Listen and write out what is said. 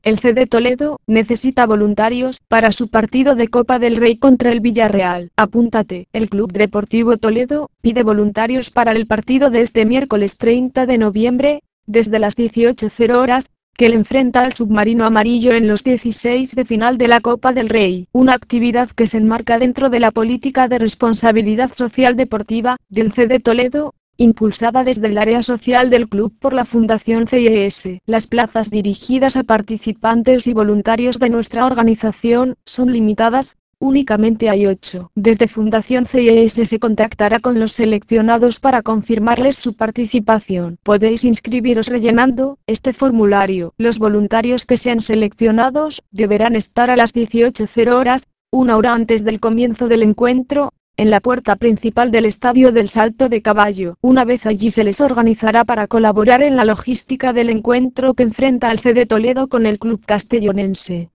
El CD Toledo necesita voluntarios para su partido de Copa del Rey contra el Villarreal. Apúntate. El Club Deportivo Toledo pide voluntarios para el partido de este miércoles 30 de noviembre, desde las 18:00 que le enfrenta al Submarino Amarillo en los 16 de final de la Copa del Rey. Una actividad que se enmarca dentro de la política de responsabilidad social deportiva del CD Toledo, impulsada desde el área social del club por la Fundación CES. Las plazas dirigidas a participantes y voluntarios de nuestra organización son limitadas. Únicamente hay 8. Desde Fundación CES se contactará con los seleccionados para confirmarles su participación. Podéis inscribiros rellenando este formulario. Los voluntarios que sean seleccionados deberán estar a las 18:00, una hora antes del comienzo del encuentro, en la puerta principal del Estadio del Salto de Caballo. Una vez allí se les organizará para colaborar en la logística del encuentro que enfrenta al CD Toledo con el club castellonense.